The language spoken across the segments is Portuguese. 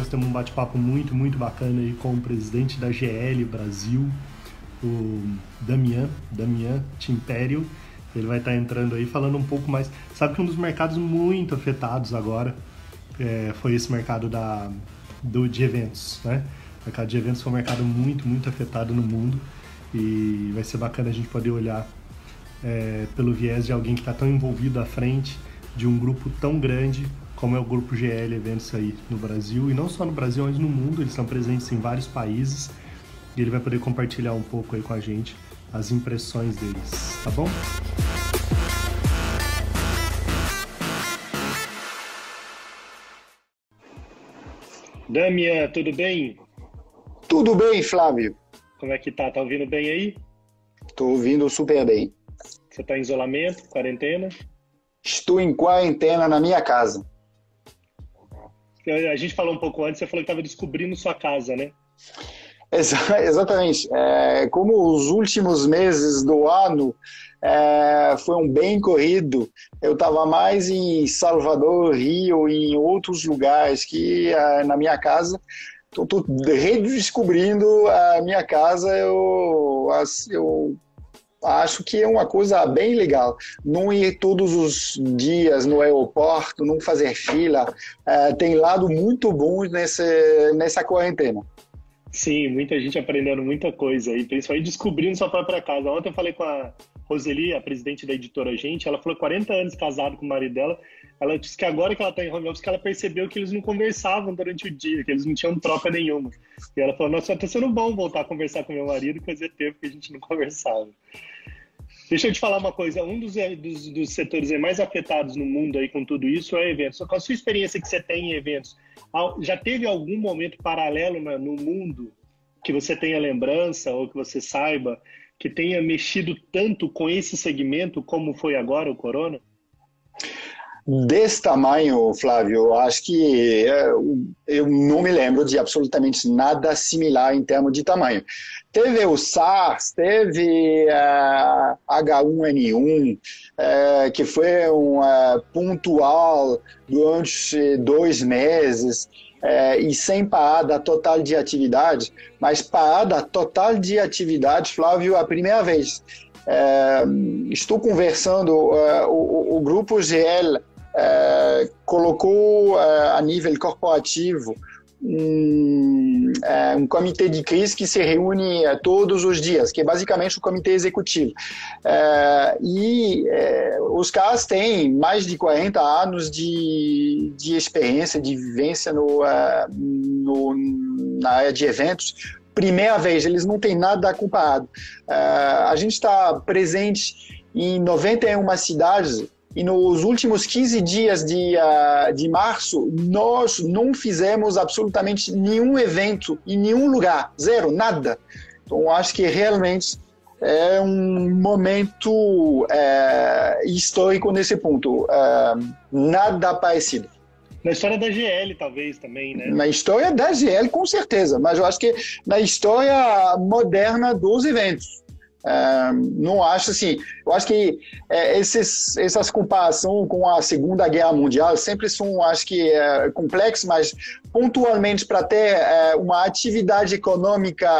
temos um bate-papo muito bacana aí com o presidente da GL Brasil, o Damian Timpério. Ele vai estar entrando aí falando um pouco mais. Sabe que um dos mercados muito afetados agora foi esse mercado de eventos, né? O mercado de eventos foi um mercado muito afetado no mundo e vai ser bacana a gente poder olhar pelo viés de alguém que está tão envolvido à frente de um grupo tão grande como é o Grupo GL Eventos aí no Brasil, e não só no Brasil, mas no mundo. Eles estão presentes em vários países e ele vai poder compartilhar um pouco aí com a gente as impressões deles, tá bom? Damian, tudo bem? Tudo bem, Flávio? Como é que tá? Tá ouvindo bem aí? Tô ouvindo super bem. Você tá em isolamento, quarentena? Estou em quarentena na minha casa. A gente falou um pouco antes, você falou que estava descobrindo sua casa, né? Exatamente. Como os últimos meses do ano foram bem corrido, eu estava mais em Salvador, Rio e em outros lugares que na minha casa. Estou redescobrindo a minha casa. Eu acho que é uma coisa bem legal. Não ir todos os dias no aeroporto, não fazer fila. Tem lado muito bom nessa quarentena. Sim, muita gente aprendendo muita coisa aí, principalmente descobrindo sua própria casa. Ontem eu falei com a Roseli, a presidente da editora Gente, ela falou 40 anos casada com o marido dela. Ela disse que agora que ela está em home office, que ela percebeu que eles não conversavam durante o dia, que eles não tinham troca nenhuma. E ela falou, nossa, está sendo bom voltar a conversar com meu marido, que fazia tempo que a gente não conversava. Deixa eu te falar uma coisa, um dos setores mais afetados no mundo aí com tudo isso é eventos. Com a sua experiência que você tem em eventos, já teve algum momento paralelo no mundo que você tenha lembrança ou que você saiba que tenha mexido tanto com esse segmento como foi agora o Corona? Desse tamanho, Flávio, eu acho que eu não me lembro de absolutamente nada similar em termos de tamanho. Teve o SARS, teve H1N1, que foi pontual durante 2 meses, e sem parada total de atividade, mas parada total de atividade, Flávio, a primeira vez. Estou conversando, o Grupo GL colocou a nível corporativo um comitê de crise que se reúne todos os dias, que é basicamente o comitê executivo. Os caras têm mais de 40 anos de experiência, de vivência na área de eventos. Primeira vez, eles não têm nada comparado. A gente está presente em 91 cidades. E nos últimos 15 dias de março, nós não fizemos absolutamente nenhum evento em nenhum lugar, zero, nada. Então, acho que realmente é um momento histórico nesse ponto. Nada parecido. Na história da GL, talvez, também, né? Na história da GL, com certeza, mas eu acho que na história moderna dos eventos. Não acho assim. Eu acho que essas comparações com a Segunda Guerra Mundial sempre são, acho que, complexas, mas pontualmente para ter uma atividade econômica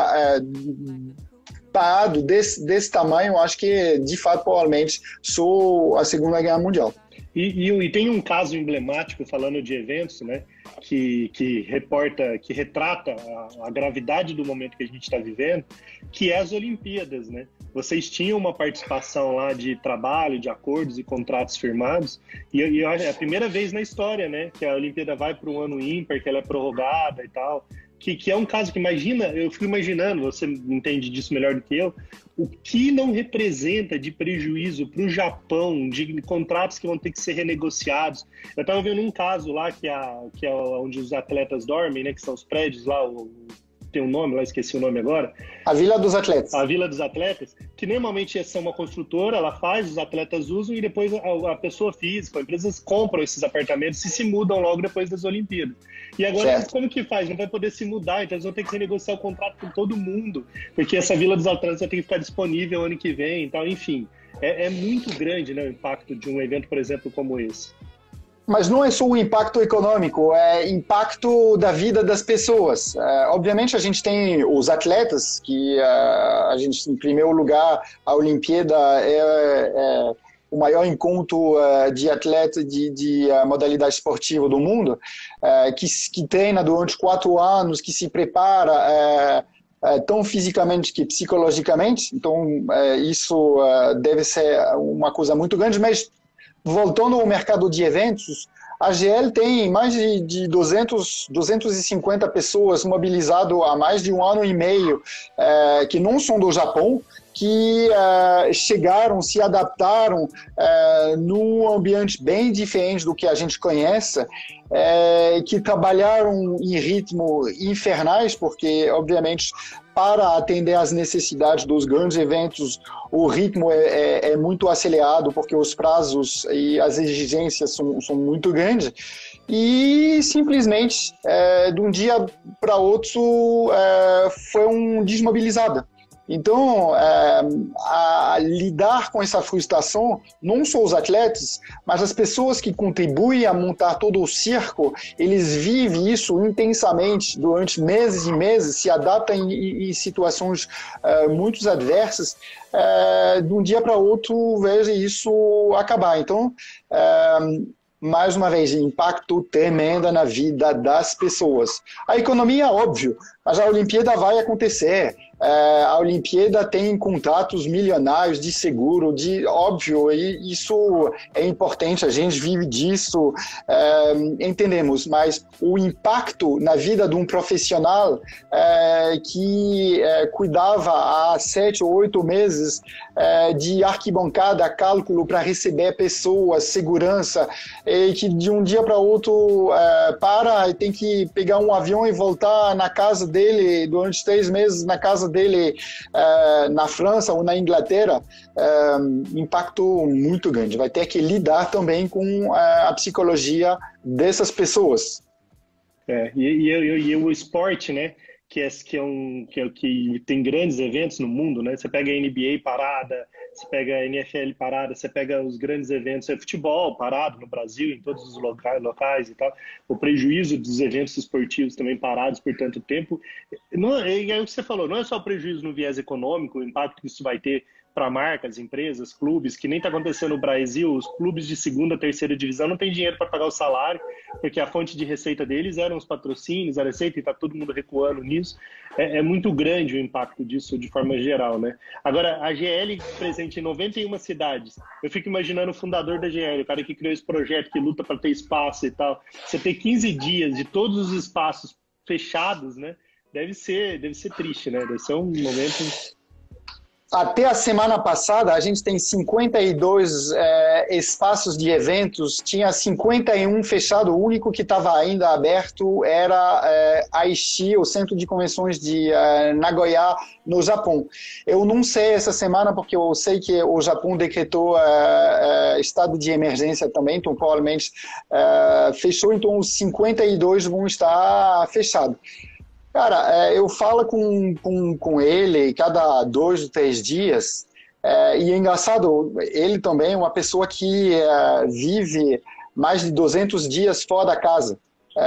parado desse tamanho, eu acho que de fato provavelmente sou a Segunda Guerra Mundial. E tem um caso emblemático falando de eventos, né? Que retrata a gravidade do momento que a gente está vivendo, que é as Olimpíadas, né? Vocês tinham uma participação lá de trabalho, de acordos e contratos firmados, e é a primeira vez na história, né, que a Olimpíada vai para um ano ímpar, que ela é prorrogada e tal, que é um caso que, imagina, eu fico imaginando, você entende disso melhor do que eu, o que não representa de prejuízo para o Japão, de contratos que vão ter que ser renegociados. Eu estava vendo um caso lá, que é onde os atletas dormem, né, que são os prédios lá, tem um nome lá, esqueci o nome agora. A Vila dos Atletas. A Vila dos Atletas, que normalmente é uma construtora, ela faz, os atletas usam e depois a pessoa física, as empresas compram esses apartamentos e se mudam logo depois das Olimpíadas. E agora, certo, como que faz? Não vai poder se mudar, então eles vão ter que renegociar o contrato com todo mundo, porque essa Vila dos Atletas vai ter que ficar disponível ano que vem e tal, enfim. É muito grande, né, o impacto de um evento, por exemplo, como esse. Mas não é só o impacto econômico, é impacto da vida das pessoas. Obviamente a gente tem os atletas, que a gente, em primeiro lugar, a Olimpíada é o maior encontro de atleta de modalidade esportiva do mundo, que treina durante 4 anos, que se prepara tão fisicamente que psicologicamente. Então isso deve ser uma coisa muito grande, mas voltando ao mercado de eventos, a GL tem mais de 250 pessoas mobilizadas há mais de 1 ano e meio, que não são do Japão, que chegaram, se adaptaram num ambiente bem diferente do que a gente conhece, que trabalharam em ritmo infernais, porque, obviamente, para atender às necessidades dos grandes eventos, o ritmo é muito acelerado, porque os prazos e as exigências são muito grandes. E, simplesmente, de um dia para outro, foi desmobilizada. Então, a lidar com essa frustração, não só os atletas, mas as pessoas que contribuem a montar todo o circo, eles vivem isso intensamente durante meses e meses, se adaptam em situações muito adversas, de um dia para outro, veja isso acabar. Então, mais uma vez, impacto tremendo na vida das pessoas. A economia, óbvio, mas a Olimpíada vai acontecer. A Olimpíada tem contratos milionários de seguro, óbvio, e isso é importante, a gente vive disso, entendemos, mas o impacto na vida de um profissional que cuidava há 7 ou 8 meses de arquibancada, cálculo para receber pessoas, segurança, e que de um dia para outro para e tem que pegar um avião e voltar na casa dele durante 3 meses, na casa dele na França ou na Inglaterra, impacto muito grande. Vai ter que lidar também com a psicologia dessas pessoas. E o esporte, né? Que tem grandes eventos no mundo, né? Você pega a NBA parada, você pega a NFL parada, você pega os grandes eventos, futebol parado no Brasil, em todos os locais e tal. O prejuízo dos eventos esportivos também parados por tanto tempo. E é o que você falou, não é só o prejuízo no viés econômico, o impacto que isso vai ter para marcas, empresas, clubes, que nem está acontecendo no Brasil. Os clubes de segunda, terceira divisão não têm dinheiro para pagar o salário, porque a fonte de receita deles eram os patrocínios, a receita, e está todo mundo recuando nisso. É muito grande o impacto disso de forma geral, né? Agora, a GL presente em 91 cidades. Eu fico imaginando o fundador da GL, o cara que criou esse projeto, que luta para ter espaço e tal. Você ter 15 dias de todos os espaços fechados, né? Deve ser triste, né? Deve ser um momento... Até a semana passada, a gente tem 52 espaços de eventos, tinha 51 fechado, o único que estava ainda aberto era Aichi, o Centro de Convenções de Nagoya, no Japão. Eu não sei essa semana, porque eu sei que o Japão decretou estado de emergência também, então provavelmente fechou, então os 52 vão estar fechados. Cara, eu falo com ele cada 2 ou 3 dias, e é engraçado, ele também é uma pessoa que vive mais de 200 dias fora da casa.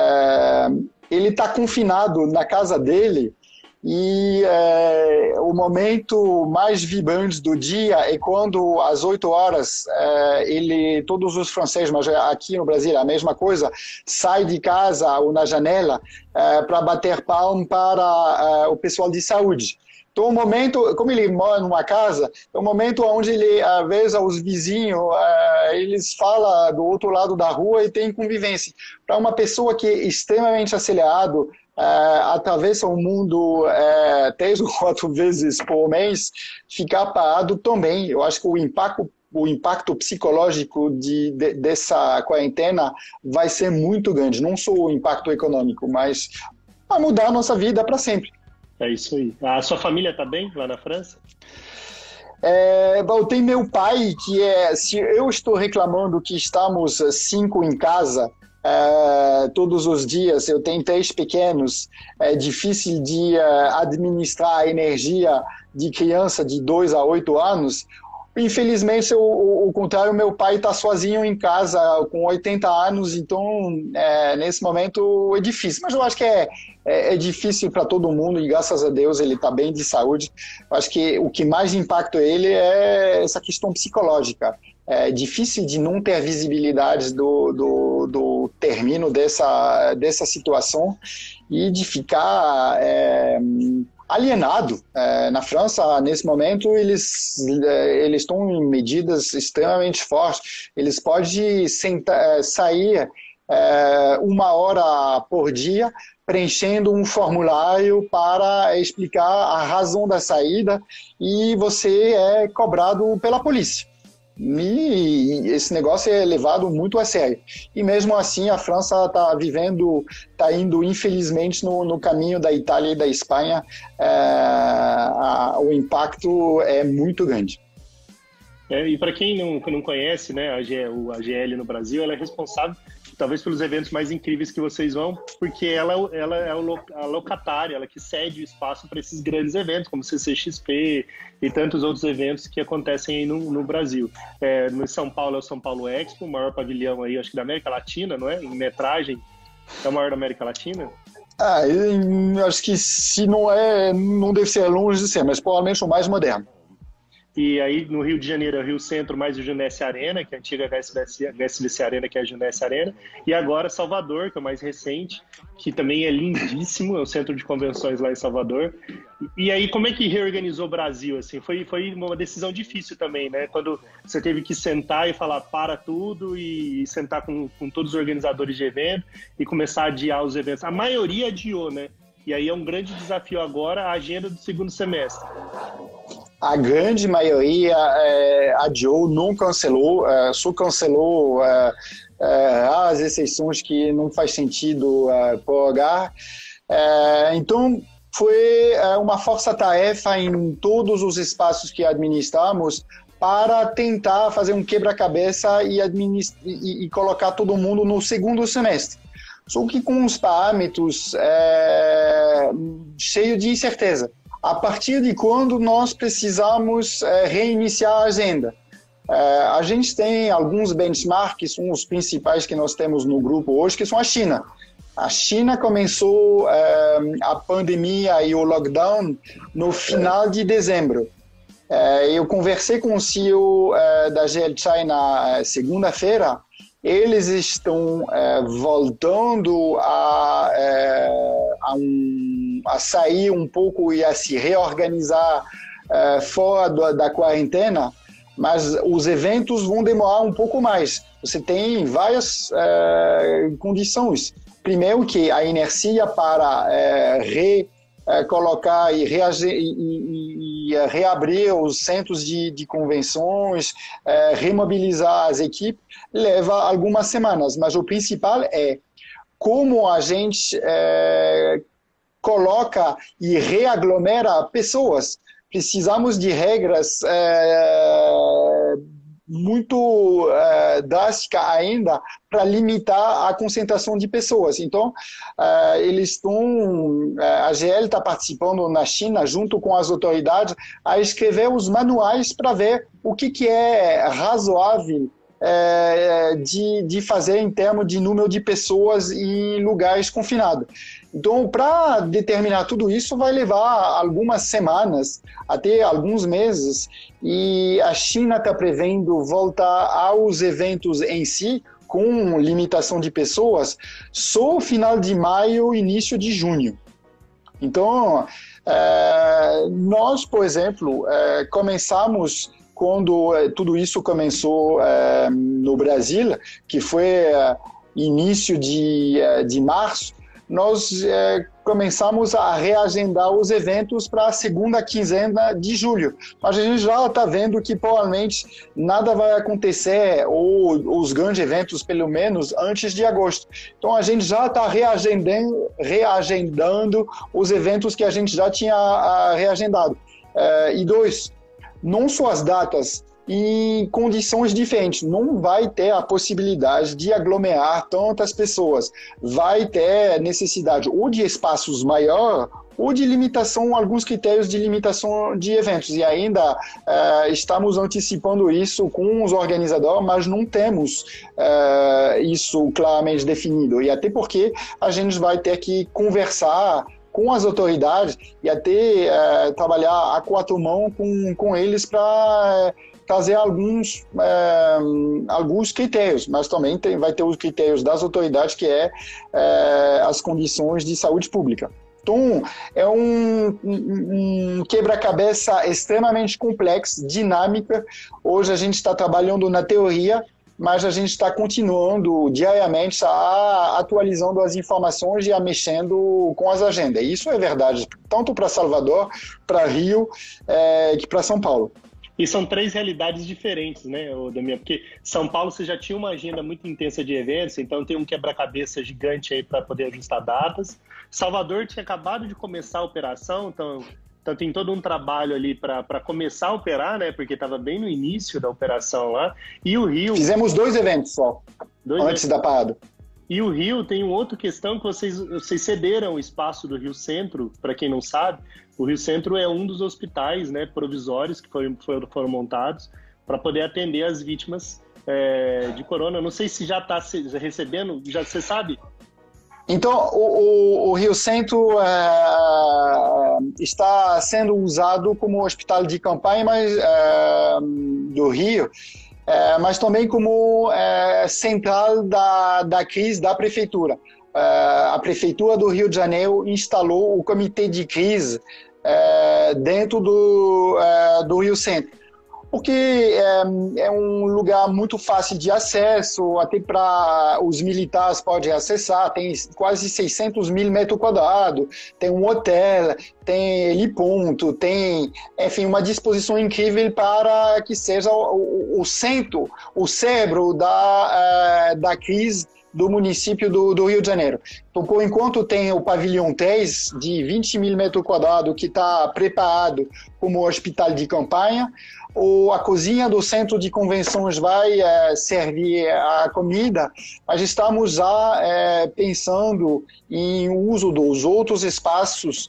Ele está confinado na casa dele, e o momento mais vibrante do dia é quando, às 8 horas, todos os franceses, mas aqui no Brasil é a mesma coisa, saem de casa ou na janela para bater palma para o pessoal de saúde. Então, o momento, como ele mora numa casa, é um momento onde ele, às vezes, os vizinhos, eles falam do outro lado da rua e tem convivência. Para uma pessoa que é extremamente acelerado, atravessa o mundo 3 ou 4 vezes por mês, ficar parado também. Eu acho que o impacto psicológico dessa quarentena vai ser muito grande, não só o impacto econômico, mas vai mudar a nossa vida para sempre. É isso aí. A sua família está bem lá na França? Eu tenho meu pai, se eu estou reclamando que estamos 5 em casa, todos os dias, eu tenho 3 pequenos, é difícil de administrar a energia de criança de 2 a 8 anos. Infelizmente, o contrário, meu pai está sozinho em casa, com 80 anos, então, nesse momento, é difícil. Mas eu acho que é difícil para todo mundo, e graças a Deus ele está bem de saúde. Eu acho que o que mais impacta ele é essa questão psicológica. É difícil de não ter visibilidade do término dessa situação e de ficar alienado. Na França, nesse momento, eles estão em medidas extremamente fortes. Eles podem sair 1 hora por dia preenchendo um formulário para explicar a razão da saída e você é cobrado pela polícia. E esse negócio é levado muito a sério. E mesmo assim a França está indo infelizmente no caminho da Itália e da Espanha. O impacto é muito grande. E para quem não conhece, né, a GL no Brasil, ela é responsável talvez pelos eventos mais incríveis que vocês vão, porque ela é a locatária, ela que cede o espaço para esses grandes eventos, como o CCXP e tantos outros eventos que acontecem aí no Brasil. No São Paulo é o São Paulo Expo, o maior pavilhão aí, acho que da América Latina, não é? Em metragem, é o maior da América Latina? Acho que se não é, não deve ser longe de ser, mas provavelmente o mais moderno. E aí no Rio de Janeiro é o Rio Centro mais o Junesse Arena, que é a antiga HSBC Arena, que é a Junesse Arena, e agora Salvador, que é o mais recente, que também é lindíssimo, é o centro de convenções lá em Salvador. E aí como é que reorganizou o Brasil? Assim, foi uma decisão difícil também, né? Quando você teve que sentar e falar para tudo e sentar com todos os organizadores de evento e começar a adiar os eventos. A maioria adiou, né? E aí é um grande desafio agora a agenda do segundo semestre. A grande maioria adiou, não cancelou, só cancelou as exceções que não faz sentido prorrogar. Então, foi uma força-tarefa em todos os espaços que administramos para tentar fazer um quebra-cabeça e colocar todo mundo no segundo semestre. Só que com os parâmetros cheios de incerteza. A partir de quando nós precisamos reiniciar a agenda. A gente tem alguns benchmarks, são os principais que nós temos no grupo hoje, que são a China. A China começou a pandemia e o lockdown no final de dezembro. Eu conversei com o CEO da GL China segunda-feira. Eles estão voltando a sair um pouco e a se reorganizar fora da quarentena, mas os eventos vão demorar um pouco mais. Você tem várias condições. Primeiro que a inercia para colocar e reabrir os centros de convenções, remobilizar as equipes, leva algumas semanas, mas o principal é como a gente coloca e reaglomera pessoas. Precisamos de regras muito drásticas ainda para limitar a concentração de pessoas. Então, a GL está participando na China, junto com as autoridades, a escrever os manuais para ver o que é razoável de fazer em termos de número de pessoas em lugares confinados. Então, para determinar tudo isso, vai levar algumas semanas, até alguns meses, e a China está prevendo voltar aos eventos em si, com limitação de pessoas, só final de maio, início de junho. Então, nós, por exemplo, começamos quando tudo isso começou no Brasil, que foi início de março, nós começamos a reagendar os eventos para a segunda quinzena de julho. Mas a gente já está vendo que provavelmente nada vai acontecer, ou os grandes eventos, pelo menos, antes de agosto. Então a gente já está reagendando os eventos que a gente já tinha reagendado. E não só as datas, em condições diferentes. Não vai ter a possibilidade de aglomerar tantas pessoas. Vai ter necessidade ou de espaços maiores ou de limitação, alguns critérios de limitação de eventos. E ainda estamos antecipando isso com os organizadores, mas não temos isso claramente definido. E até porque a gente vai ter que conversar com as autoridades e até trabalhar a quatro mãos com eles para trazer alguns critérios, mas também vai ter os critérios das autoridades, que as condições de saúde pública. Então, é um quebra-cabeça extremamente complexo, dinâmica. Hoje a gente está trabalhando na teoria, mas a gente está continuando diariamente atualizando as informações e mexendo com as agendas. Isso é verdade, tanto para Salvador, para Rio, que para São Paulo. E são três realidades diferentes, né, Damião? Porque São Paulo você já tinha uma agenda muito intensa de eventos, então tem um quebra-cabeça gigante aí para poder ajustar datas. Salvador tinha acabado de começar a operação, então tem todo um trabalho ali para começar a operar, né? Porque estava bem no início da operação lá. E o Rio... Fizemos 2 eventos só, antes da parada. E o Rio tem uma outra questão que vocês cederam o espaço do Rio Centro, para quem não sabe. O Rio Centro é um dos hospitais, né, provisórios que foram montados para poder atender as vítimas de corona. Não sei se já está recebendo, já você sabe? Então, o Rio Centro está sendo usado como hospital de campanha do Rio, mas também como central da crise da prefeitura. A prefeitura do Rio de Janeiro instalou o comitê de crise dentro do Rio Centro, porque é um lugar muito fácil de acesso, até para os militares podem acessar, tem quase 600 mil metros quadrados, tem um hotel, tem heliponto, tem, enfim, uma disposição incrível para que seja o centro, o cérebro da crise do município do Rio de Janeiro. Então, por enquanto, tem o pavilhão 3, de 20 mil metros quadrados, que está preparado como hospital de campanha. A cozinha do centro de convenções vai servir a comida, mas estamos já pensando em uso dos outros espaços,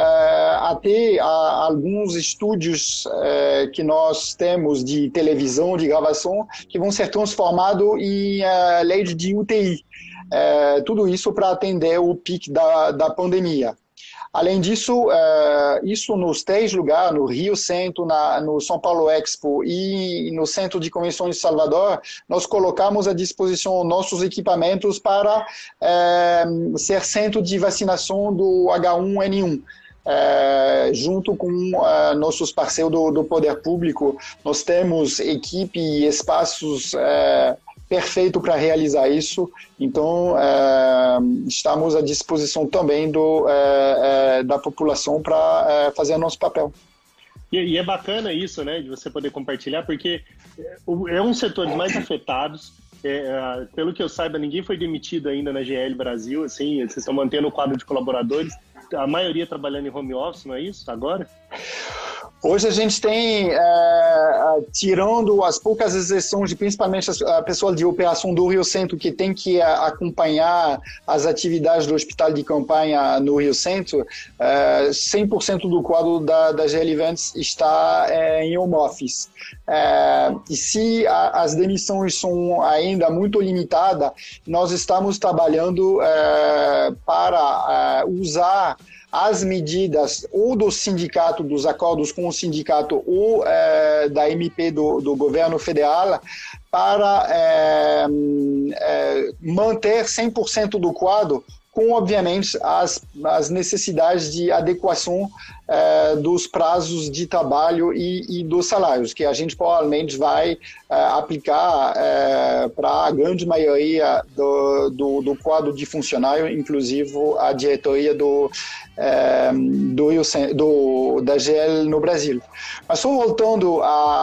até alguns estúdios que nós temos de televisão, de gravação, que vão ser transformados em leite de UTI. Tudo isso para atender o pico da pandemia. Além disso, isso nos 3 lugares, no Rio Centro, no São Paulo Expo e no Centro de Convenções de Salvador, nós colocamos à disposição nossos equipamentos para ser centro de vacinação do H1N1. Junto com nossos parceiros do poder público, nós temos equipe e espaços perfeito para realizar isso, então estamos à disposição também da população para fazer nosso papel. E é bacana isso, né, de você poder compartilhar, porque é um dos setores mais afetados. Pelo que eu saiba, ninguém foi demitido ainda na GL Brasil, assim, vocês estão mantendo o quadro de colaboradores, a maioria trabalhando em home office, não é isso, agora? Hoje a gente tem, tirando as poucas exceções, principalmente a pessoal de operação do Rio Centro, que tem que acompanhar as atividades do hospital de campanha no Rio Centro, 100% do quadro da GL Eventos está em home office. E se as demissões são ainda muito limitadas, nós estamos trabalhando para usar as medidas ou do sindicato, dos acordos com o sindicato ou da MP do governo federal para manter 100% do quadro com, obviamente, as necessidades de adequação dos prazos de trabalho e dos salários, que a gente provavelmente vai aplicar para a grande maioria do quadro de funcionário, inclusive a diretoria da GL no Brasil. Mas só voltando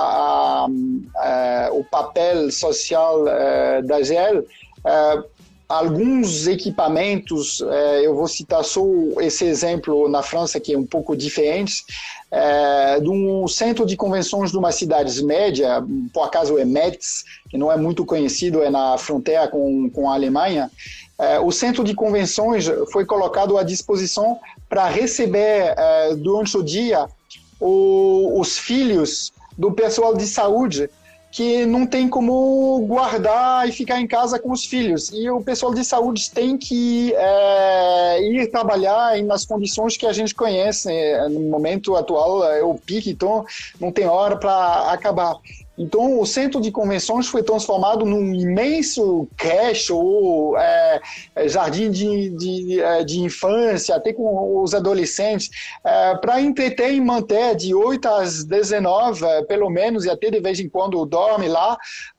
ao papel social da GL, alguns equipamentos, eu vou citar só esse exemplo na França, que é um pouco diferente, de um centro de convenções de uma cidade média, por acaso é Metz, que não é muito conhecido, é na fronteira com a Alemanha. O centro de convenções foi colocado à disposição para receber durante o dia os filhos do pessoal de saúde que não tem como guardar e ficar em casa com os filhos. E o pessoal de saúde tem que ir trabalhar nas condições que a gente conhece. No momento atual é o pique, então não tem hora para acabar. Então, o centro de convenções foi transformado num imenso creche ou jardim de infância, até com os adolescentes, para entreter e manter de 8 às 19, pelo menos, e até de vez em quando dorme lá,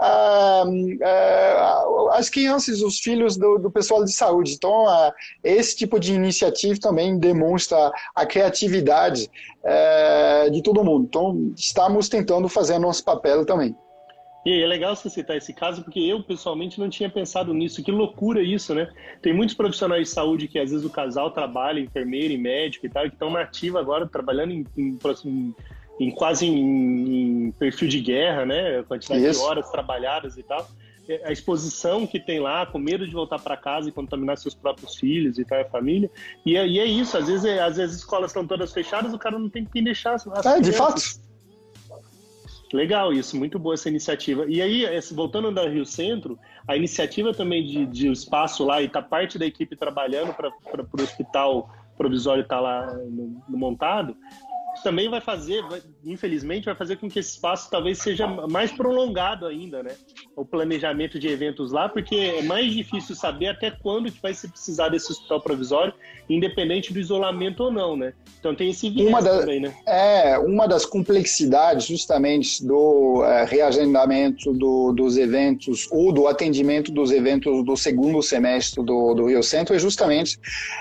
as crianças, os filhos do pessoal de saúde. Então, esse tipo de iniciativa também demonstra a criatividade de todo mundo. Então, estamos tentando fazer nosso papel também. E é legal você citar esse caso, porque eu, pessoalmente, não tinha pensado nisso. Que loucura isso, né? Tem muitos profissionais de saúde que, às vezes, o casal trabalha, enfermeiro e médico e tal, que estão na ativa agora, trabalhando quase em perfil de guerra, né? A quantidade de horas trabalhadas e tal. A exposição que tem lá, com medo de voltar para casa e contaminar seus próprios filhos e tal, a família. E é isso, às vezes as escolas estão todas fechadas, o cara não tem quem deixar as crianças. De fato. Legal isso, muito boa essa iniciativa. E aí, voltando da Rio Centro, a iniciativa também de espaço lá, e tá parte da equipe trabalhando para o hospital provisório estar lá montado, também vai fazer, infelizmente, vai fazer com que esse espaço talvez seja mais prolongado ainda, né? O planejamento de eventos lá, porque é mais difícil saber até quando que vai se precisar desse hospital provisório, independente do isolamento ou não, né? Então tem esse viés também, né? Uma das complexidades justamente do reagendamento dos eventos ou do atendimento dos eventos do segundo semestre do Rio Centro é justamente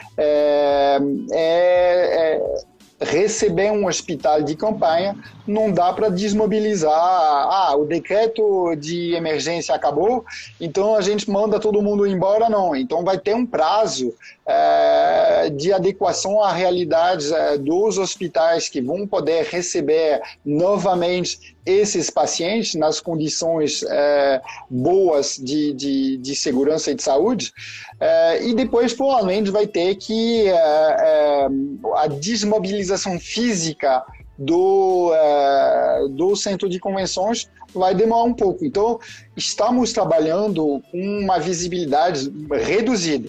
receber um hospital de campanha, não dá para desmobilizar. O decreto de emergência acabou, então a gente manda todo mundo embora, não. Então vai ter um prazo de adequação à realidade dos hospitais que vão poder receber novamente esses pacientes nas condições boas de segurança e de saúde. E depois, provavelmente, vai ter que a desmobilização física do centro de convenções vai demorar um pouco. Então, estamos trabalhando com uma visibilidade reduzida.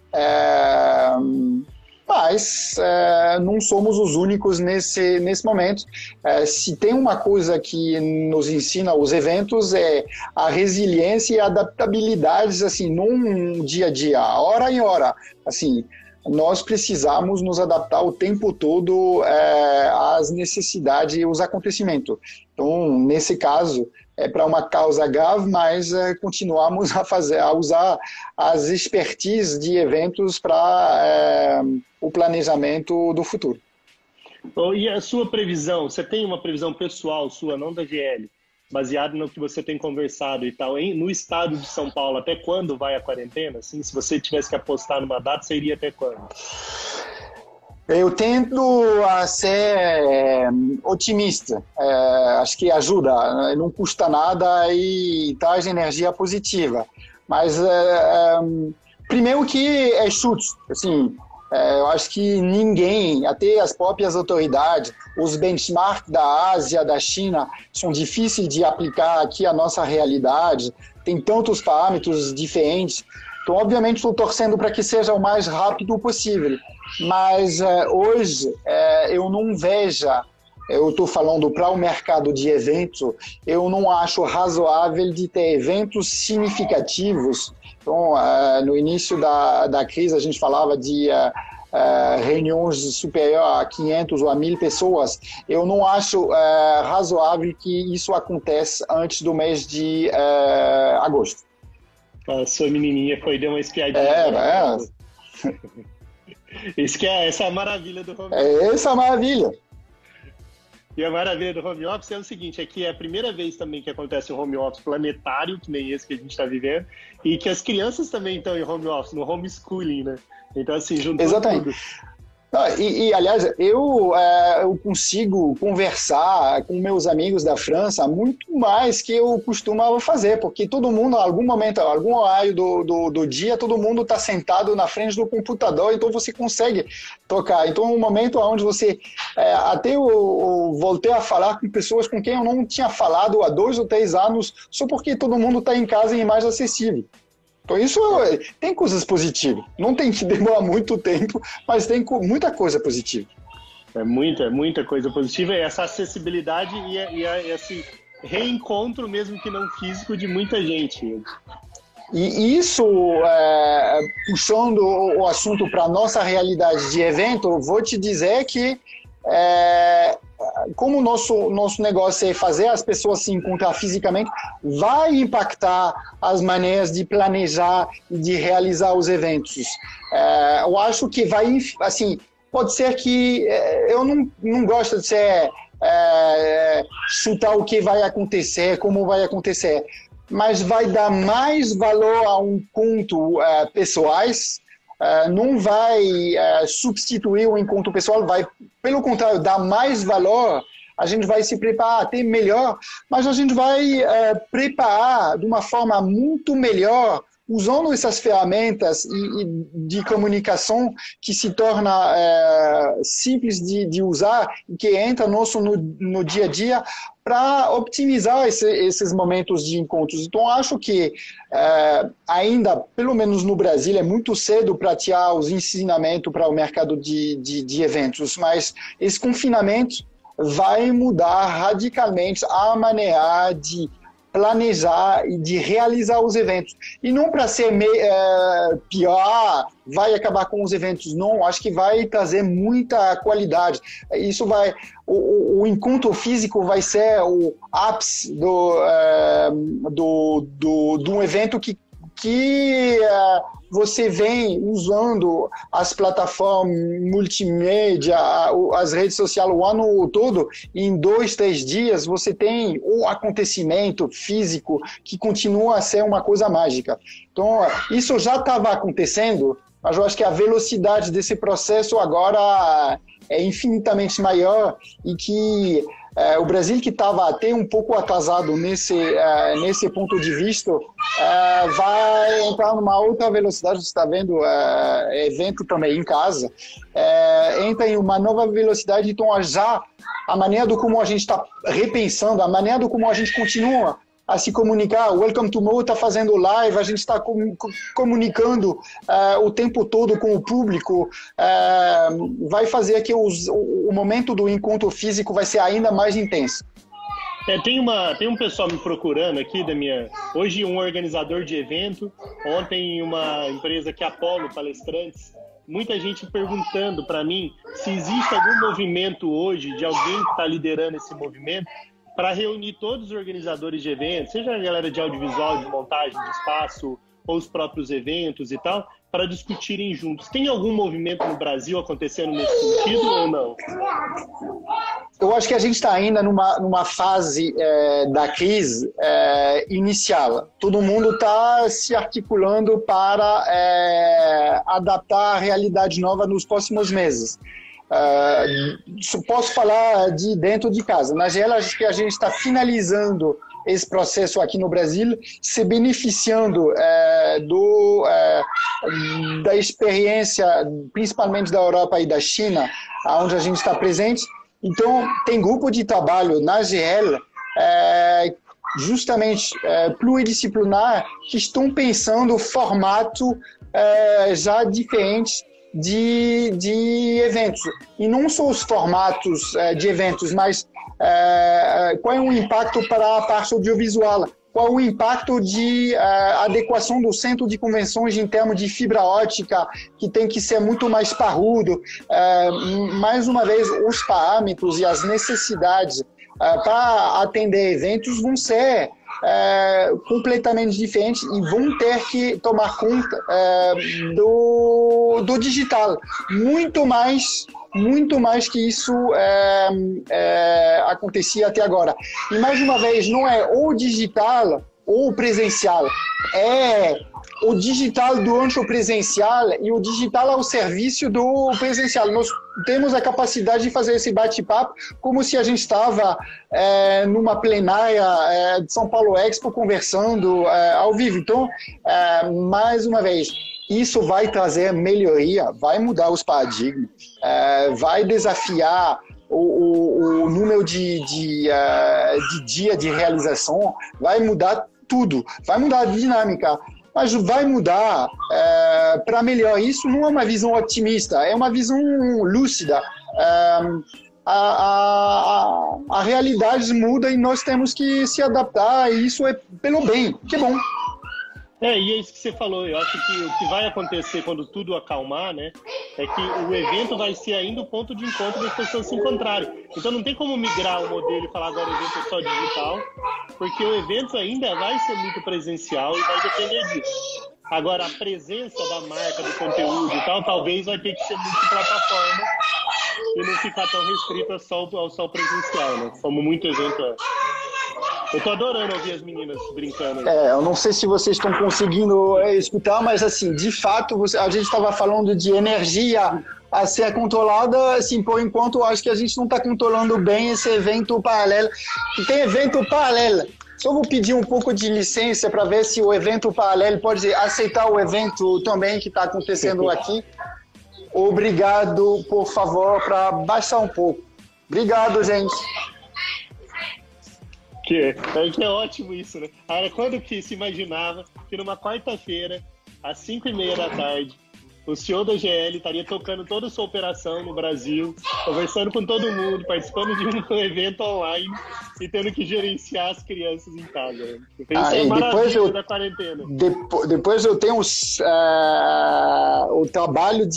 Mas não somos os únicos nesse momento. Se tem uma coisa que nos ensina os eventos é a resiliência e a adaptabilidade, assim, num dia a dia, hora em hora. Assim, nós precisamos nos adaptar o tempo todo às necessidades e aos acontecimentos. Então, nesse caso, é para uma causa grave, mas continuamos a usar as expertises de eventos para o planejamento do futuro. E a sua previsão? Você tem uma previsão pessoal sua, não da GL, baseado no que você tem conversado e tal, no estado de São Paulo, até quando vai a quarentena? Assim, se você tivesse que apostar numa data, você iria até quando? Eu tento ser otimista, acho que ajuda, não custa nada e traz energia positiva. Mas, primeiro que é chute, assim, eu acho que ninguém, até as próprias autoridades, os benchmarks da Ásia, da China, são difíceis de aplicar aqui à nossa realidade, tem tantos parâmetros diferentes. Então, obviamente, estou torcendo para que seja o mais rápido possível. Mas hoje eu não vejo, eu estou falando para o mercado de eventos, eu não acho razoável de ter eventos significativos. Então, no início da crise, a gente falava de reuniões superiores a 500 ou a 1.000 pessoas. Eu não acho razoável que isso aconteça antes do mês de agosto. A sua menininha deu uma espiadinha. Essa é a maravilha do home office. Essa é a maravilha. E a maravilha do home office é o seguinte, é que é a primeira vez também que acontece um home office planetário, que nem esse que a gente está vivendo, e que as crianças também estão em home office, no homeschooling, né? Então, assim, juntou tudo. Aliás, eu consigo conversar com meus amigos da França muito mais que eu costumava fazer, porque todo mundo, em algum momento, algum horário do dia, todo mundo está sentado na frente do computador, então você consegue tocar. Então, um momento onde você... até eu voltei a falar com pessoas com quem eu não tinha falado há 2 ou 3 anos, só porque todo mundo está em casa e é mais acessível. Então, isso tem coisas positivas. Não tem que demorar muito tempo, mas tem muita coisa positiva. É muita coisa positiva. É essa acessibilidade e esse reencontro, mesmo que não físico, de muita gente. E isso, puxando o assunto para a nossa realidade de evento, vou te dizer que como o nosso negócio é fazer as pessoas se encontrar fisicamente, vai impactar as maneiras de planejar e de realizar os eventos. Eu acho que vai, assim, pode ser que eu não gosto de ser chutar o que vai acontecer, como vai acontecer, mas vai dar mais valor a um encontro pessoais. Não vai substituir o encontro pessoal, vai, pelo contrário, dar mais valor. A gente vai se preparar até melhor, mas a gente vai preparar de uma forma muito melhor, usando essas ferramentas de comunicação que se torna simples de usar e que entra no dia a dia para optimizar esses momentos de encontros. Então, acho que ainda, pelo menos no Brasil, é muito cedo para tirar os ensinamentos para o mercado de eventos, mas esse confinamento vai mudar radicalmente a maneira de planejar e de realizar os eventos. E não para ser pior, vai acabar com os eventos. Não, acho que vai trazer muita qualidade. Isso vai... O encontro físico vai ser o ápice do evento que você vem usando as plataformas multimídia, as redes sociais o ano todo, e em 2, 3 dias você tem um acontecimento físico que continua a ser uma coisa mágica. Então, isso já estava acontecendo, mas eu acho que a velocidade desse processo agora é infinitamente maior e que o Brasil, que estava até um pouco atrasado nesse ponto de vista, vai entrar numa outra velocidade. Você está vendo evento também em casa, entra em uma nova velocidade. Então, já a maneira do como a gente está repensando, a maneira do como a gente continua a se comunicar. O Welcome to Mo está fazendo live, a gente está comunicando o tempo todo com o público, vai fazer que o momento do encontro físico vai ser ainda mais intenso. Tem um pessoal me procurando aqui, hoje um organizador de evento, ontem uma empresa que é Apollo Palestrantes, muita gente perguntando para mim se existe algum movimento hoje de alguém que está liderando esse movimento para reunir todos os organizadores de eventos, seja a galera de audiovisual, de montagem de espaço, ou os próprios eventos e tal, para discutirem juntos. Tem algum movimento no Brasil acontecendo nesse sentido ou não? Eu acho que a gente está ainda numa fase da crise inicial. Todo mundo está se articulando para adaptar a realidade nova nos próximos meses. Posso falar de dentro de casa. Na geral, acho que a gente está finalizando esse processo aqui no Brasil, se beneficiando da experiência, principalmente da Europa e da China, onde a gente está presente. Então, tem grupo de trabalho na GL, justamente pluridisciplinar, que estão pensando formato já diferente de eventos. E não só os formatos de eventos, mas qual é o impacto para a parte audiovisual? Qual o impacto de adequação do centro de convenções em termos de fibra ótica, que tem que ser muito mais parrudo? Mais uma vez, os parâmetros e as necessidades para atender eventos vão ser completamente diferentes e vão ter que tomar conta do digital. Muito mais que isso acontecia até agora. E mais uma vez, não é ou digital ou presencial, é o digital durante o presencial e o digital ao serviço do presencial. Nós temos a capacidade de fazer esse bate-papo como se a gente estava numa plenária de São Paulo Expo conversando ao vivo. Então, mais uma vez, isso vai trazer melhoria, vai mudar os paradigmas, vai desafiar o número de dia de realização, vai mudar tudo, vai mudar a dinâmica, mas vai mudar para melhor. Isso não é uma visão otimista, é uma visão lúcida. A realidade muda e nós temos que se adaptar, e isso é pelo bem, que bom. E é isso que você falou. Eu acho que o que vai acontecer quando tudo acalmar, né, é que o evento vai ser ainda o ponto de encontro das pessoas se encontrarem. Então não tem como migrar o modelo e falar agora o evento é só digital, porque o evento ainda vai ser muito presencial e vai depender disso. Agora, a presença da marca, do conteúdo e tal, talvez vai ter que ser multiplataforma e não ficar tão restrito ao só presencial, né? Como muito evento Eu tô adorando ouvir as meninas brincando. Eu não sei se vocês estão conseguindo escutar, mas assim, de fato, a gente estava falando de energia a ser controlada, assim, por enquanto, acho que a gente não está controlando bem esse evento paralelo. E tem evento paralelo. Só vou pedir um pouco de licença para ver se o evento paralelo pode aceitar o evento também que está acontecendo aqui. Obrigado, por favor, para baixar um pouco. Obrigado, gente. Que é ótimo isso, né? Quando que se imaginava que numa quarta-feira, às 5h30 da tarde, o CEO da GL estaria tocando toda a sua operação no Brasil, conversando com todo mundo, participando de um evento online e tendo que gerenciar as crianças em casa. Né? Isso é a maravilha da quarentena. Depois eu tenho o trabalho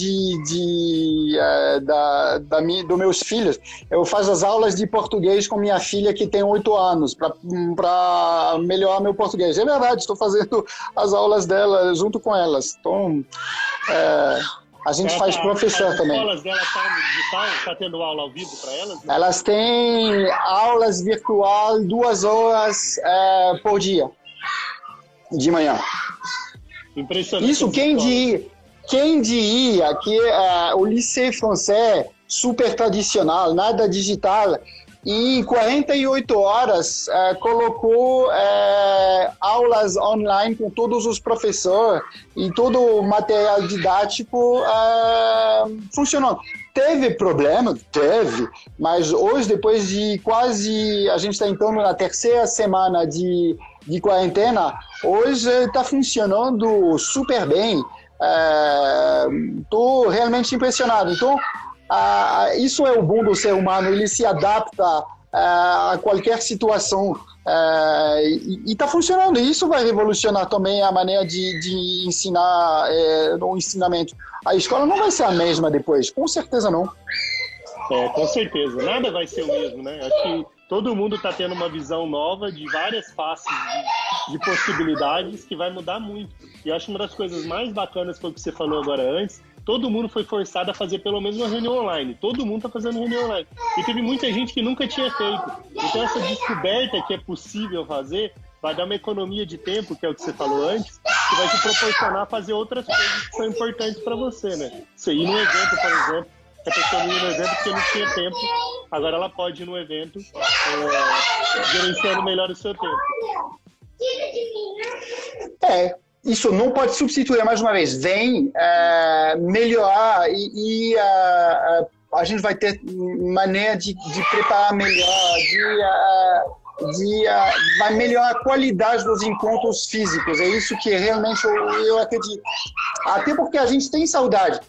dos meus filhos. Eu faço as aulas de português com minha filha que tem 8 anos para melhorar meu português. É verdade, estou fazendo as aulas dela junto com elas. Então, a gente faz professor também. As escolas dela estão no digital? Está tendo aula ao vivo para elas? Né? Elas têm aulas virtual 2 horas por dia, de manhã. Impressionante. Isso, quem diria que o Lycée Français, super tradicional, nada digital, em 48 horas colocou aulas online com todos os professores e todo o material didático funcionando. Teve problema? Teve, mas hoje, depois de quase, a gente está entrando na 3ª semana de quarentena, hoje está funcionando super bem. Estou realmente impressionado. Então, isso é o bom do ser humano, ele se adapta a qualquer situação e está funcionando. Isso vai revolucionar também a maneira de ensinar no ensinamento. A escola não vai ser a mesma depois, com certeza não. Com certeza, nada vai ser o mesmo, né? Acho que todo mundo está tendo uma visão nova de várias faces de possibilidades que vai mudar muito. E acho que uma das coisas mais bacanas foi o que você falou agora antes. Todo mundo foi forçado a fazer pelo menos uma reunião online. Todo mundo está fazendo reunião online. E teve muita gente que nunca tinha feito. Então essa descoberta que é possível fazer vai dar uma economia de tempo, que é o que você falou antes, que vai te proporcionar fazer outras coisas que são importantes para você, né? Você ir num evento, por exemplo, que a pessoa não ia no evento porque não tinha tempo, agora ela pode ir no evento gerenciando melhor o seu tempo. Isso não pode substituir, mais uma vez, vem melhorar e a gente vai ter maneira de preparar melhor, vai melhorar a qualidade dos encontros físicos. É isso que realmente eu acredito. Até porque a gente tem saudade.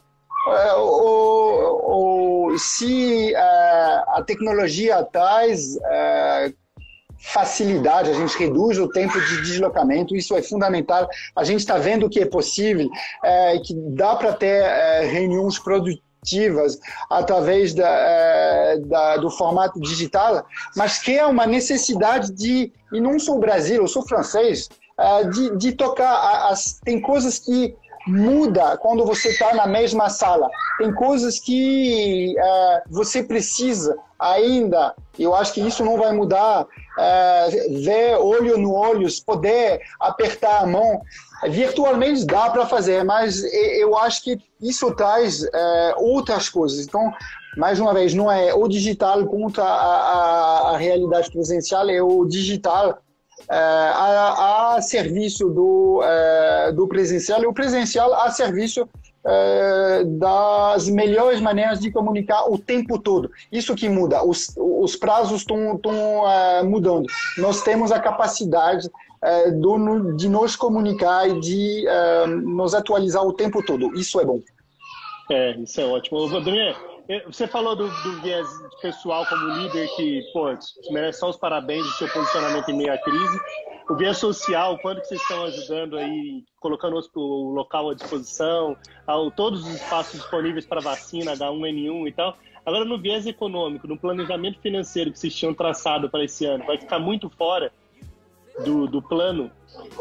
Se a tecnologia traz facilidade, a gente reduz o tempo de deslocamento, isso é fundamental. A gente está vendo que é possível, que dá para ter reuniões produtivas através do formato digital, mas que é uma necessidade e não sou Brasil, eu sou francês, de tocar. Tem coisas que muda quando você está na mesma sala. Tem coisas que você precisa ainda, eu acho que isso não vai mudar, ver olho no olho, poder apertar a mão. Virtualmente dá para fazer, mas eu acho que isso traz outras coisas. Então, mais uma vez, não é o digital contra a realidade presencial, é o digital a serviço do presencial e o presencial a serviço das melhores maneiras de comunicar o tempo todo. Isso que muda, os prazos estão mudando. Nós temos a capacidade de nos comunicar e de nos atualizar o tempo todo. Isso é bom. Isso é ótimo. Vladimir, você falou do viés pessoal como líder que, merece só os parabéns do seu posicionamento em meio à crise. O viés social, quando que vocês estão ajudando aí, colocando o local à disposição, todos os espaços disponíveis para vacina, H1N1 e tal. Agora, no viés econômico, no planejamento financeiro que vocês tinham traçado para esse ano, vai ficar muito fora do plano?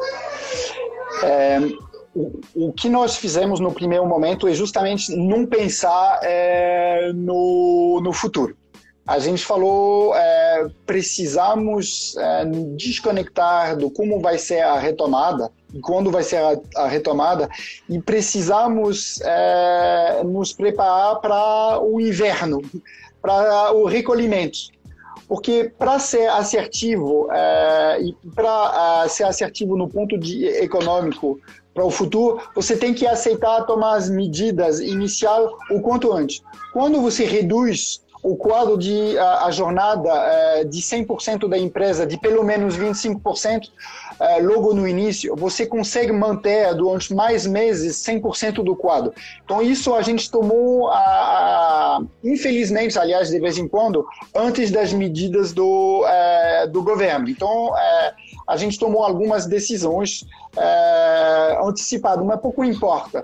O que nós fizemos no primeiro momento é justamente não pensar no futuro. A gente falou, precisamos desconectar do como vai ser a retomada, quando vai ser a retomada, e precisamos nos preparar para o inverno, para o recolhimento. Porque para ser assertivo, e para ser assertivo no ponto econômico para o futuro, você tem que aceitar tomar as medidas iniciais o quanto antes. Quando você reduz o quadro a jornada de 100% da empresa, de pelo menos 25%, logo no início, você consegue manter durante mais meses 100% do quadro. Então isso a gente tomou, infelizmente, aliás, de vez em quando, antes das medidas do governo. Então a gente tomou algumas decisões antecipadas, mas pouco importa.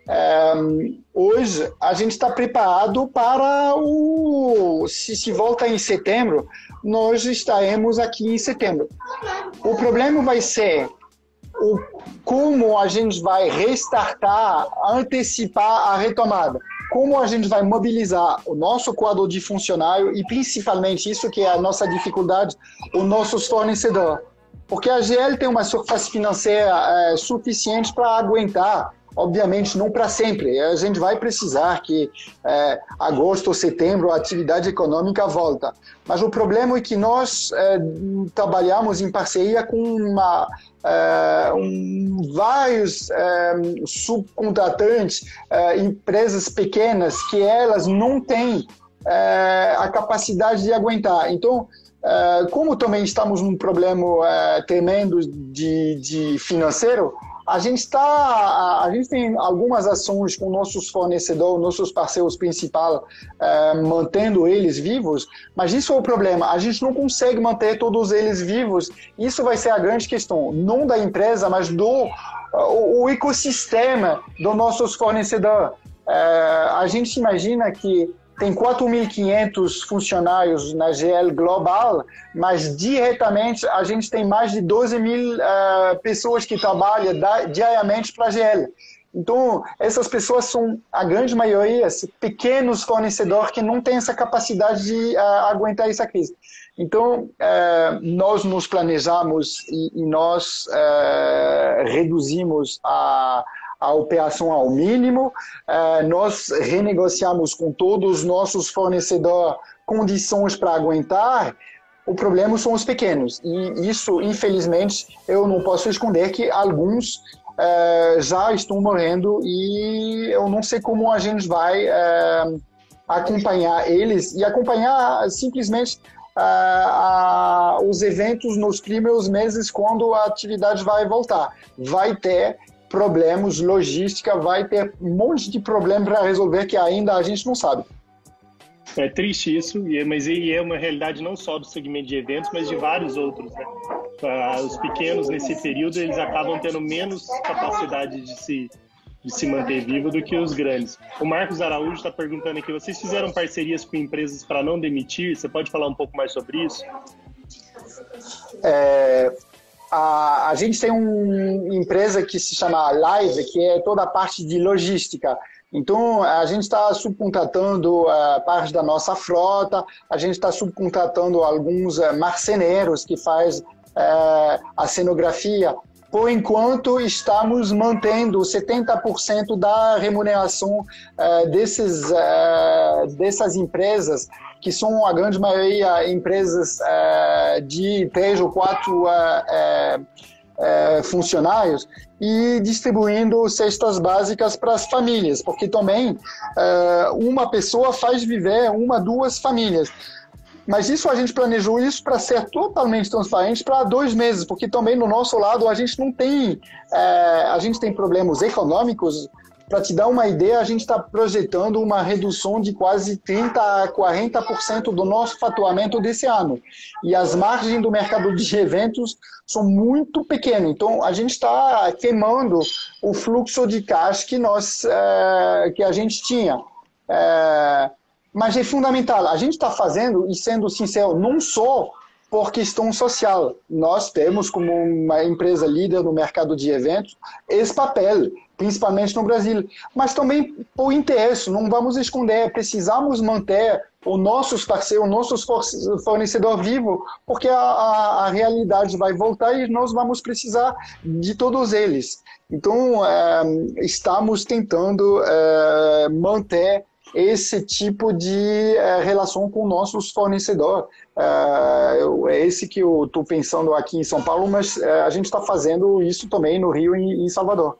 Hoje a gente está preparado para se volta em setembro, nós estaremos aqui em setembro. O problema vai ser como a gente vai restartar, antecipar a retomada, como a gente vai mobilizar o nosso quadro de funcionário e principalmente isso que é a nossa dificuldade, os nossos fornecedores. Porque a GL tem uma surface financeira suficiente para aguentar. Obviamente, não para sempre. A gente vai precisar que agosto ou setembro a atividade econômica volta. Mas o problema é que nós trabalhamos em parceria com vários subcontratantes, empresas pequenas, que elas não têm a capacidade de aguentar. Então, como também estamos num problema tremendo de financeiro, a gente tem algumas ações com nossos fornecedores, nossos parceiros principais, mantendo eles vivos, mas isso é o problema. A gente não consegue manter todos eles vivos. Isso vai ser a grande questão, não da empresa, mas o ecossistema dos nossos fornecedores. A gente imagina que tem 4.500 funcionários na GL Global, mas diretamente a gente tem mais de 12.000 pessoas que trabalham diariamente para a GL. Então, essas pessoas são, a grande maioria, pequenos fornecedores que não têm essa capacidade de aguentar essa crise. Então, nós nos planejamos e nós reduzimos a operação ao mínimo, nós renegociamos com todos os nossos fornecedores condições para aguentar. O problema são os pequenos, e isso, infelizmente, eu não posso esconder que alguns já estão morrendo e eu não sei como a gente vai acompanhar eles e acompanhar simplesmente os eventos nos primeiros meses quando a atividade vai voltar. Vai ter problemas, logística, vai ter um monte de problema para resolver que ainda a gente não sabe. É triste isso, mas é uma realidade não só do segmento de eventos, mas de vários outros, né? Os pequenos, nesse período, eles acabam tendo menos capacidade de se manter vivo do que os grandes. O Marcos Araújo está perguntando aqui, vocês fizeram parcerias com empresas para não demitir? Você pode falar um pouco mais sobre isso? A gente tem uma empresa que se chama Live, que é toda a parte de logística. Então, a gente está subcontratando parte da nossa frota, a gente está subcontratando alguns marceneiros que faz a cenografia Por enquanto, estamos mantendo 70% da remuneração dessas empresas, que são a grande maioria empresas de 3 ou 4 funcionários, e distribuindo cestas básicas para as famílias, porque também uma pessoa faz viver 1, 2 famílias. Mas isso a gente planejou isso para ser totalmente transparente para 2 meses, porque também no nosso lado a gente não tem, a gente tem problemas econômicos. Para te dar uma ideia, a gente está projetando uma redução de quase 30% a 40% do nosso faturamento desse ano. E as margens do mercado de eventos são muito pequenas. Então, a gente está queimando o fluxo de caixa que a gente tinha. Mas é fundamental. A gente está fazendo, e sendo sincero, não só por questão social. Nós temos, como uma empresa líder no mercado de eventos, esse papel, principalmente no Brasil. Mas também por interesse, não vamos esconder. Precisamos manter os nossos parceiros, nossos fornecedores vivos, porque a realidade vai voltar e nós vamos precisar de todos eles. Então, estamos tentando manter esse tipo de relação com nossos fornecedores. É esse que eu estou pensando aqui em São Paulo, mas a gente está fazendo isso também no Rio e em Salvador.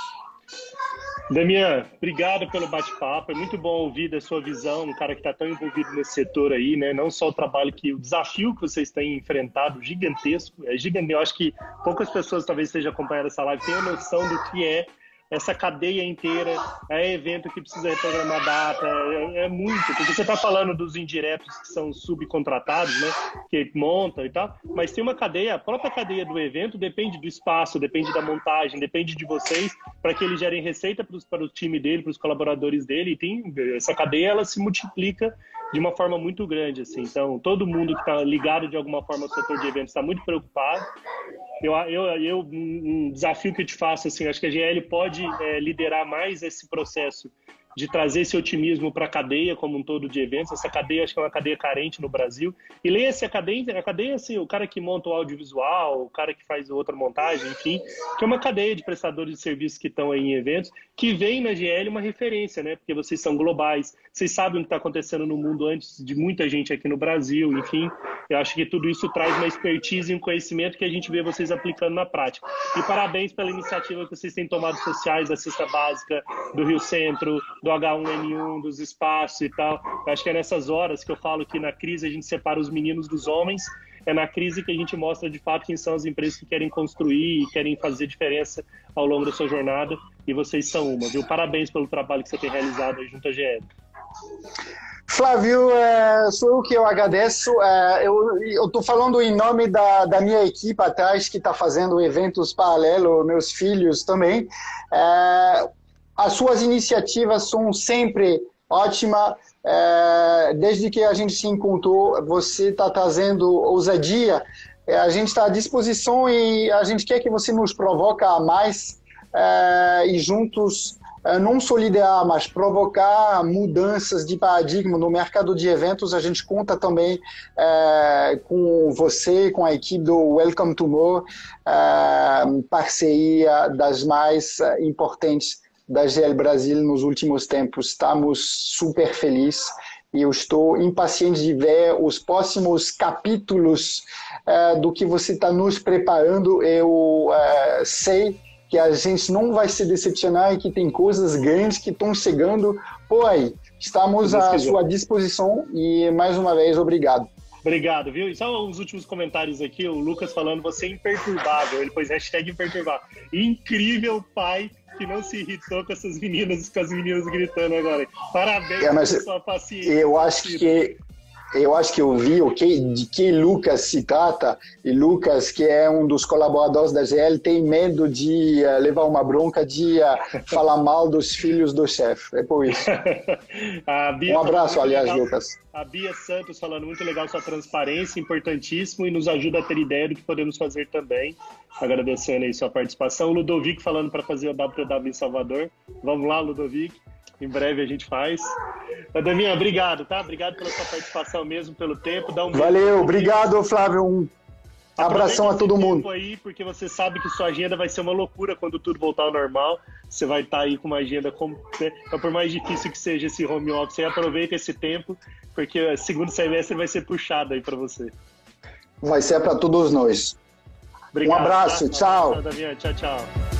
Damian, obrigado pelo bate-papo. É muito bom ouvir da sua visão, um cara que está tão envolvido nesse setor aí, né? Não só o trabalho o desafio que vocês têm enfrentado, gigantesco. É gigante. Eu acho que poucas pessoas talvez estejam acompanhando essa live, tenham noção do que é essa cadeia inteira, evento que precisa reprogramar data, é muito, porque você está falando dos indiretos que são subcontratados, né, que montam e tal, mas tem uma cadeia, a própria cadeia do evento depende do espaço, depende da montagem, depende de vocês, para que eles gerem receita para o time dele, para os colaboradores dele, e tem, essa cadeia ela se multiplica de uma forma muito grande, assim. Então, todo mundo que está ligado de alguma forma ao setor de eventos está muito preocupado. Um desafio que eu te faço, assim, acho que a GL pode liderar mais esse processo de trazer esse otimismo para a cadeia como um todo de eventos. Essa cadeia, acho que é uma cadeia carente no Brasil. E leia-se a cadeia, assim, o cara que monta o audiovisual, o cara que faz outra montagem, enfim, que é uma cadeia de prestadores de serviços que estão aí em eventos, que vem na GL uma referência, né? Porque vocês são globais, vocês sabem o que está acontecendo no mundo antes de muita gente aqui no Brasil, enfim. Eu acho que tudo isso traz uma expertise e um conhecimento que a gente vê vocês aplicando na prática. E parabéns pela iniciativa que vocês têm tomado sociais, da cesta básica, do Rio Centro, do H1N1, dos espaços e tal. Eu acho que é nessas horas que eu falo que na crise a gente separa os meninos dos homens, é na crise que a gente mostra de fato quem são as empresas que querem construir e querem fazer diferença ao longo da sua jornada, e vocês são uma, viu? Parabéns pelo trabalho que você tem realizado aí junto à GL. Flávio, sou eu que eu agradeço. Eu estou falando em nome da minha equipe atrás, que está fazendo eventos paralelos, meus filhos também. As suas iniciativas são sempre ótimas. Desde que a gente se encontrou, você está trazendo ousadia. A gente está à disposição e a gente quer que você nos provoque a mais e juntos não só liderar, mas provocar mudanças de paradigma no mercado de eventos. A gente conta também com você, com a equipe do Welcome to More, parceria das mais importantes da GL Brasil nos últimos tempos. Estamos super felizes e eu estou impaciente de ver os próximos capítulos do que você está nos preparando. Eu sei que a gente não vai se decepcionar e que tem coisas grandes que estão chegando por aí. Estamos à sua disposição e, mais uma vez, obrigado. Obrigado, viu? E só os últimos comentários aqui, o Lucas falando, você é imperturbável, ele pôs hashtag imperturbável. Incrível pai que não se irritou com essas meninas, com as meninas gritando agora. Parabéns pela sua paciência. Eu acho que eu vi de que Lucas se trata, e Lucas, que é um dos colaboradores da GL, tem medo de levar uma bronca, de falar mal dos filhos do chefe. É por isso. Um abraço, aliás, legal, Lucas. A Bia Santos falando, muito legal sua transparência, importantíssimo, e nos ajuda a ter ideia do que podemos fazer também. Agradecendo aí sua participação. O Ludovic falando para fazer o WTW em Salvador. Vamos lá, Ludovic. Em breve a gente faz. Damian, obrigado, tá? Obrigado pela sua participação mesmo, pelo tempo. Valeu, obrigado, Flávio. Abração a todo mundo. Aí, porque você sabe que sua agenda vai ser uma loucura quando tudo voltar ao normal. Você vai estar aí com uma agenda então, por mais difícil que seja esse home office, aproveita esse tempo, porque o segundo semestre vai ser puxado aí para você. Vai ser para todos nós. Obrigado, um abraço, tá? tchau. Tchau, tchau.